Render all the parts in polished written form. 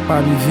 Bobby V.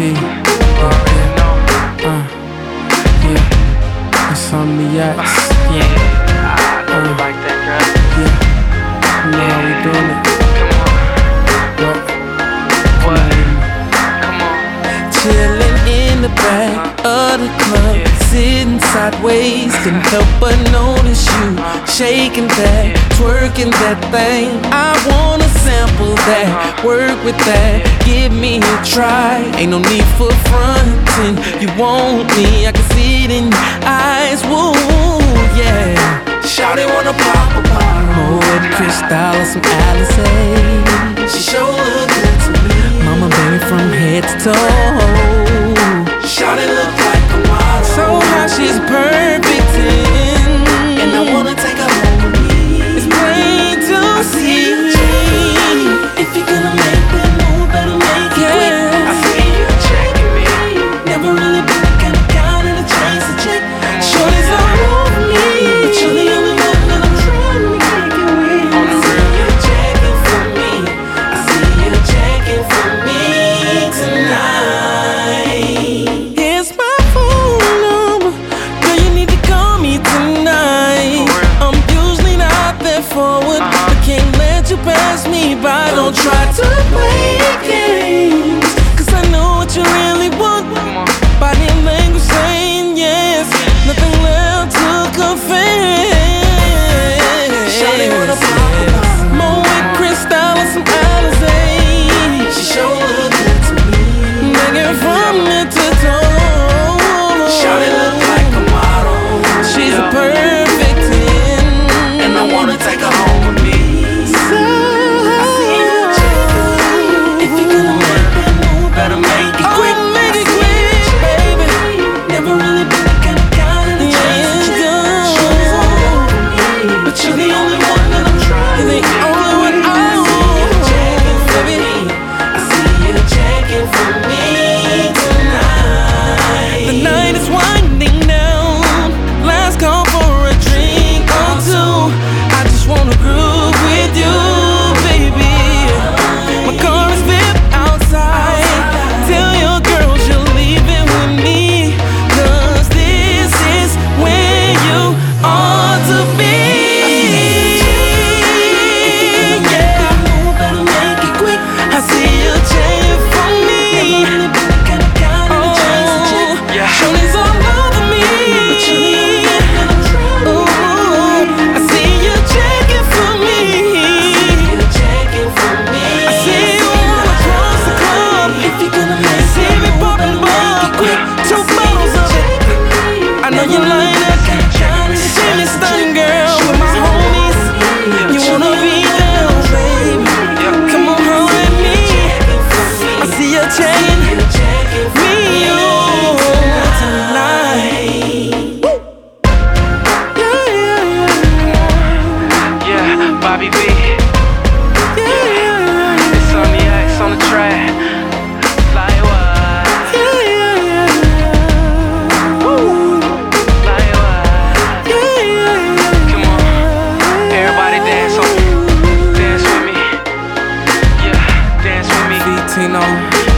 You already know. Yeah. Insomniacs. Yeah. I know you like that, girl. Yeah. You know how we doing it. Come on. What? What? Come on. Chillin' in the back of the club, sitting sideways, couldn't help but notice you shaking that, twerking that thing. I wanna sample that, work with that, give me a try. Ain't no need for frontin'. You want me, I can see it in your eyes. Woo, yeah. Shawty wanna pop a bottle, Moet Cristal or some Alizé. She sure look good to me. Mama baby from head to toe. Shawty look like a model. So how she's perfect and I wanna take her home with me. It's plain to see. If you're gonna make that move, better make it quick. I see you checking me. Never really been the kind of guy that'll chase a chick. Shorty's all over me, but you're the only one that I'm trying to kick it with. On the real. I see you checking for me. I see you checking for me tonight. Here's my phone number, girl, you need to call me tonight. I'm usually not that forward, but can't let you pass me by. Don't try to play games, 'cause I know what you really want. Come on. Body language saying yes, nothing left to confess. Shawty wanna pop a bottle. Moet Cristal or some Alizé. She sure look good to me. Nigga from head to toe. Shawty look like a model. She's a perfect 10, and I wanna take her home with me. So I see you checking. If you're gonna make that move, better make it quick. Make it quick, baby. Never really been the kind of guy that'll chase a chick. Shorty's all over me, but you're the only one that I'm trying. You're the only one I see you checking for me. I see you checking for me tonight. The night is winding down. Last call for a drink or two. I just wanna groove with you, baby. My car is VIP outside. Tell your girls you're leaving with me, 'cause this is where you ought to be. Yeah, better make it quick. I see you checking for me. Yeah. Shorty's all over me. Ooh, I see you checking for me. I see you all across the club. See me popping quick. 2 bottles of it. I know you like that. See me stunning, girl, with my homies. You wanna be down, baby? Come on, holler at me. I see you checking me, you tonight. Woo. Yeah, Bobby V. Yeah. Insomniacs on the track. Like what? Woo. Like what? Come on. Everybody dance with me. Yeah, dance with me. Tino.